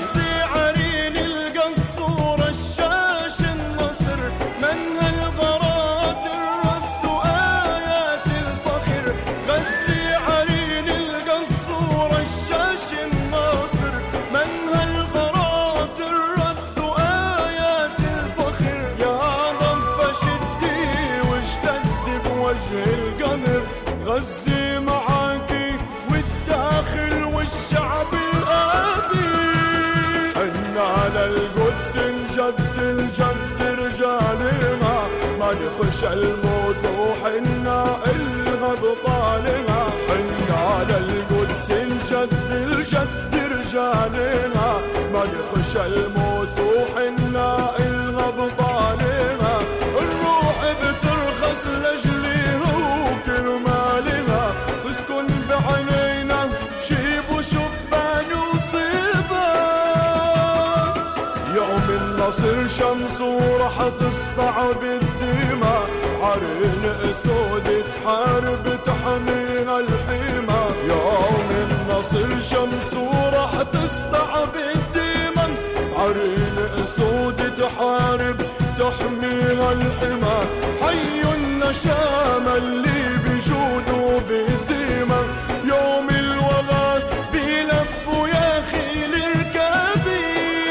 غزي معاكي والداخل والشعب الأبي، حنا للقدس نجد الجد رجالنا، ما نخشى الموت وحنا إلها بطالنا. حنا للقدس نجد الجد رجالنا، ما نخشى الموت وحنا إلها بطالنا. الروح بترخص لجليها وكرمالنا، تسكن بعينينا شيب وشبان النصر شمس ورح تسطع بالدماء، عرين اسود تحارب تحمينا الحمى. يوم النصر شمس ورح تسطع بالدماء، عرين اسود تحارب تحميها الحمى. حي النشامة اللي بجوده بالدماء، يوم الوغى بيلفوا يا خيل الكبير.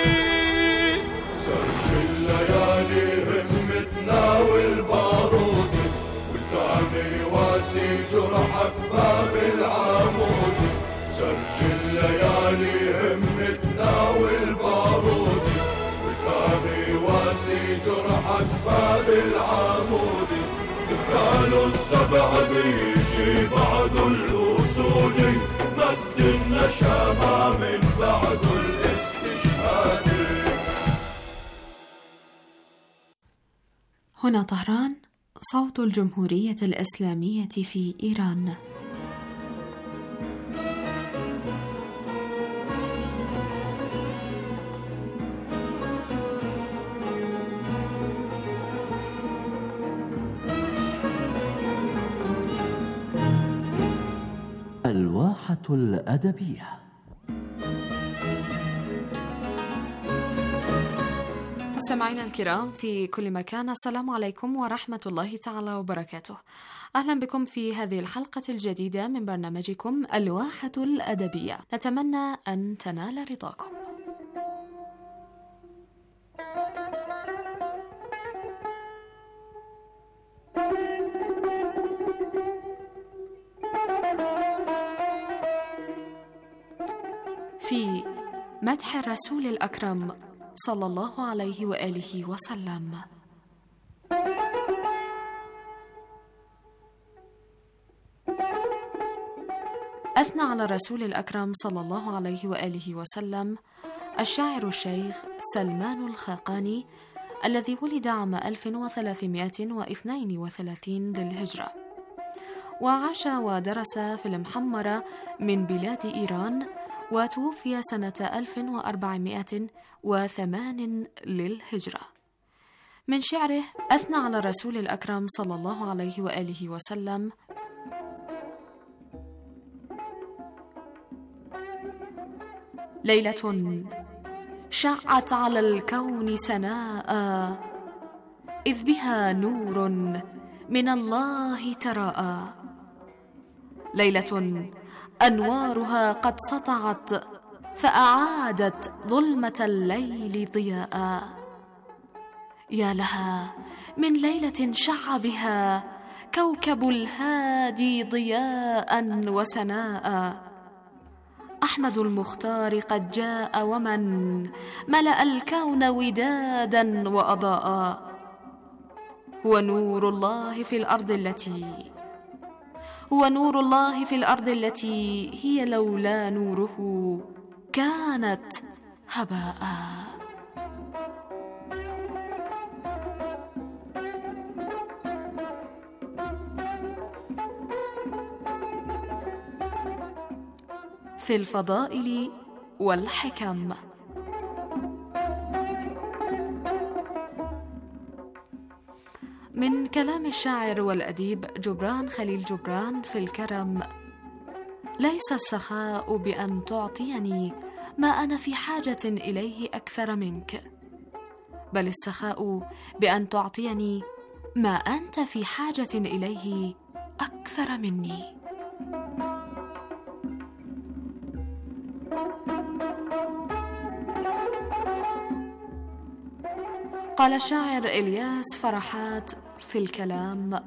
سرج الليالي همتنا والبارود، والثاني واسي جرحك باب العمود. سرج الليالي همتنا والبارود، والثاني واسي جرحك باب العمود. دكتان السبع بيجي بعد الأسود، مد النشامة من بعد الاستشهاد. هنا طهران، صوت الجمهورية الإسلامية في إيران. الواحة الأدبية. مستمعينا الكرام في كل مكان، السلام عليكم ورحمة الله تعالى وبركاته. أهلا بكم في هذه الحلقة الجديدة من برنامجكم الواحة الأدبية، نتمنى أن تنال رضاكم. في مدح الرسول الأكرم صلى الله عليه وآله وسلم. أثنى على الرسول الأكرم صلى الله عليه وآله وسلم الشاعر الشيخ سلمان الخاقاني، الذي ولد عام ألف وثلاثمائة واثنين وثلاثين للهجرة، وعاش ودرس في المحمرة من بلاد إيران، وتوفي سنة ألف وأربعمائة وثمان للهجرة. من شعره أثنى على الرسول الأكرم صلى الله عليه وآله وسلم: ليلة شعت على الكون سناء، إذ بها نور من الله تراءى. ليلة أنوارها قد سطعت، فأعادت ظلمة الليل ضياء. يا لها من ليلة شع بها كوكب الهادي ضياء وسناء. أحمد المختار قد جاء، ومن ملأ الكون ودادا وأضاء. هو نور الله في الأرض التي هو نور الله في الأرض التي هي لولا نوره كانت هباء. في الفضائل والحكم. من كلام الشاعر والأديب جبران خليل جبران في الكرم: ليس السخاء بأن تعطيني ما أنا في حاجة إليه أكثر منك، بل السخاء بأن تعطيني ما أنت في حاجة إليه أكثر مني. قال الشاعر إلياس فرحات في الكلام: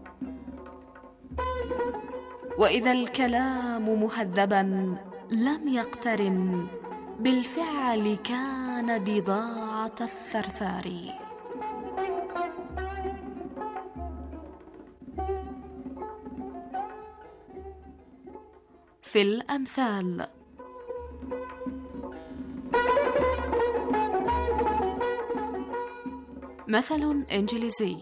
وإذا الكلام مهذبا لم يقترن بالفعل كان بضاعة الثرثار. في الأمثال: مثل إنجليزي: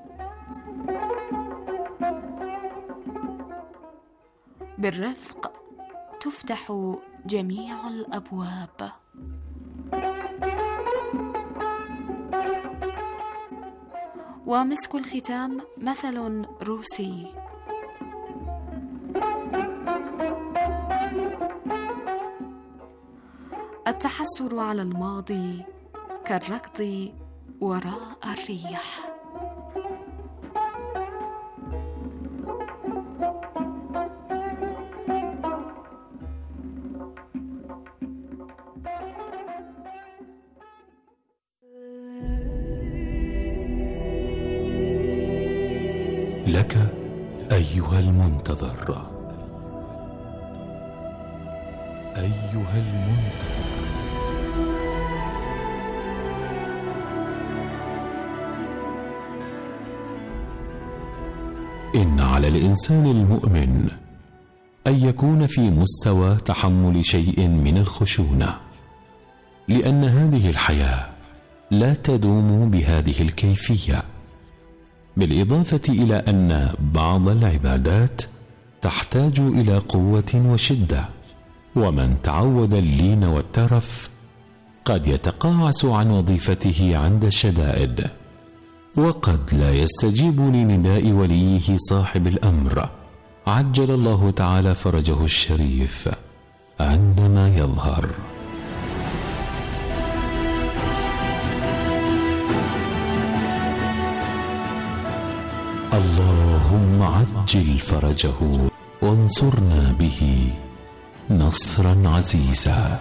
بالرفق تفتح جميع الأبواب. ومسك الختام مثل روسي. التحسر على الماضي كالركض وراء الريح. لك أيها المنتظر، أيها المنتظر، إن على الإنسان المؤمن أن يكون في مستوى تحمل شيء من الخشونة، لأن هذه الحياة لا تدوم بهذه الكيفية، بالإضافة إلى أن بعض العبادات تحتاج إلى قوة وشدة، ومن تعود اللين والترف قد يتقاعس عن وظيفته عند الشدائد، وقد لا يستجيب لنداء وليه صاحب الأمر عجل الله تعالى فرجه الشريف عندما يظهر. اللهم عجل فرجه وانصرنا به نصرا عزيزا.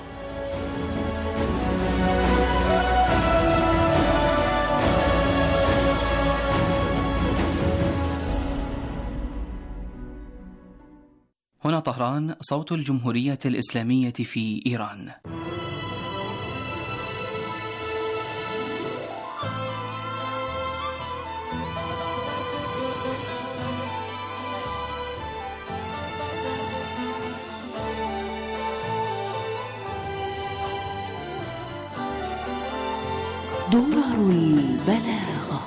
هنا طهران، صوت الجمهورية الإسلامية في إيران. درر البلاغة.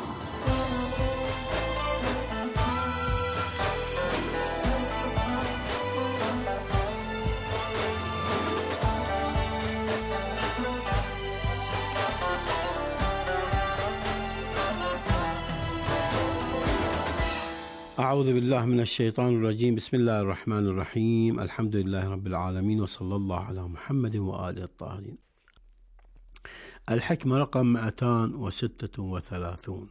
أعوذ بالله من الشيطان الرجيم. بسم الله الرحمن الرحيم. الحمد لله رب العالمين، وصلى الله على محمد وآله الطاهرين. الحكمة رقم مئتين وستة وثلاثون.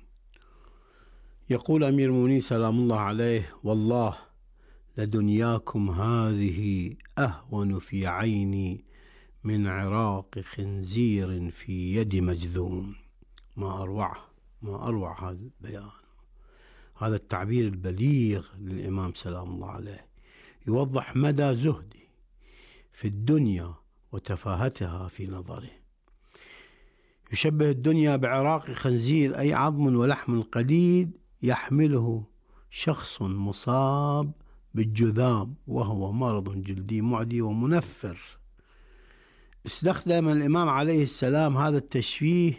يقول أمير المؤمنين سلام الله عليه: والله لدنياكم هذه أهون في عيني من عراق خنزير في يد مجذوم. ما أروعه، ما أروع هذا البيان، هذا التعبير البليغ للإمام سلام الله عليه، يوضح مدى زهده في الدنيا وتفاهتها في نظره. يشبه الدنيا بعراق خنزير، أي عظم ولحم قليل يحمله شخص مصاب بالجذام، وهو مرض جلدي معدي ومنفر. استخدم الإمام عليه السلام هذا التشبيه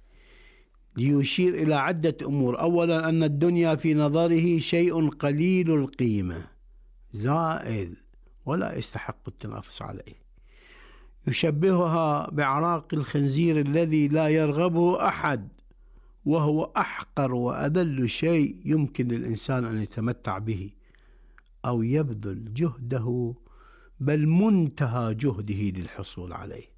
ليشير إلى عدة أمور. أولا، أن الدنيا في نظره شيء قليل القيمة زائل ولا يستحق التنافس عليه. يشبهها بعراق الخنزير الذي لا يرغبه أحد، وهو أحقر وأذل شيء يمكن للإنسان أن يتمتع به أو يبذل جهده، بل منتهى جهده للحصول عليه.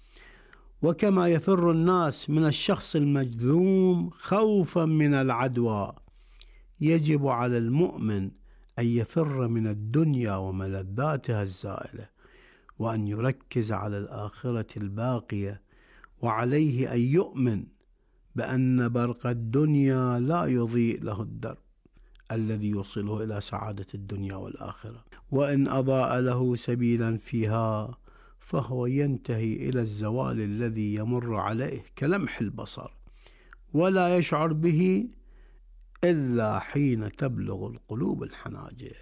وكما يفر الناس من الشخص المجذوم خوفا من العدوى، يجب على المؤمن أن يفر من الدنيا وملذاتها الزائلة، وأن يركز على الآخرة الباقية، وعليه أن يؤمن بأن برق الدنيا لا يضيء له الدرب الذي يوصله إلى سعادة الدنيا والآخرة، وإن أضاء له سبيلا فيها فهو ينتهي إلى الزوال الذي يمر عليه كلمح البصر، ولا يشعر به إلا حين تبلغ القلوب الحناجر.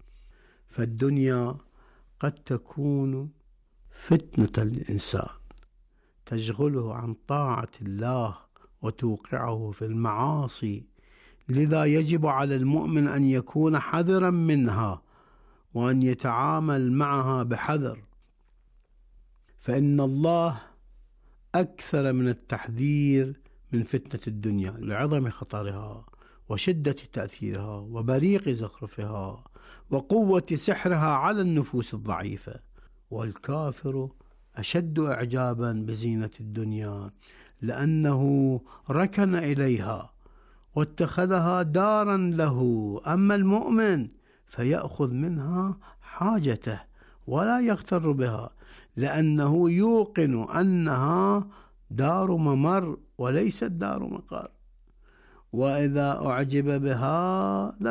فالدنيا قد تكون فتنة للإنسان تشغله عن طاعة الله وتوقعه في المعاصي، لذا يجب على المؤمن أن يكون حذرا منها وأن يتعامل معها بحذر، فإن الله أكثر من التحذير من فتنة الدنيا لعظم خطرها وشدة تأثيرها وبريق زخرفها وقوة سحرها على النفوس الضعيفة. والكافر أشد إعجابا بزينة الدنيا لأنه ركن إليها واتخذها دارا له. أما المؤمن فيأخذ منها حاجته ولا يغتر بها لأنه يوقن أنها دار ممر وليست دار مقر، وإذا أعجب بها